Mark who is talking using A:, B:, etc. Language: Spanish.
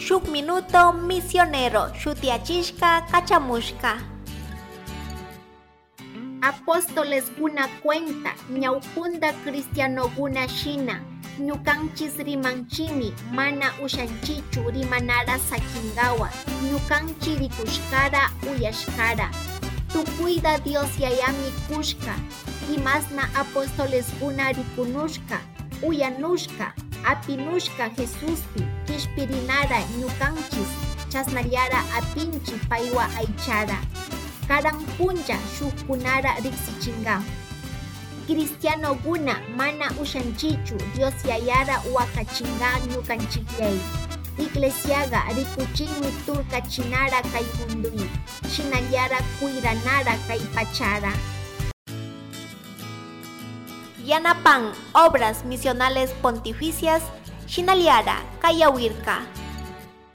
A: shuk minuto misionero shutiachishka kachamushka.
B: Apóstoles guna cuenta ñaupunda cristiano guna shina ñukanchis rimanchimi mana ushanchichu rimanara sakingawa ñukanchi rikushkara uyashkara tukuyda Dios yayami kushka imasna apóstoles guna rikunushka uyanushka apinushka Jesuspi kishpirinara ñukanchis chasnariara apinchi paiwa aichara karan puncha shukkunara riksichinga cristiano guna mana ushanchichu Dios yayara wakachinga ñukanchiklay iglesiaga rikuchinmi turkachinara kay munduy shinallara kuyranara kay pachara.
A: Yanapan obras misionales pontificias shinaliara kayawirka.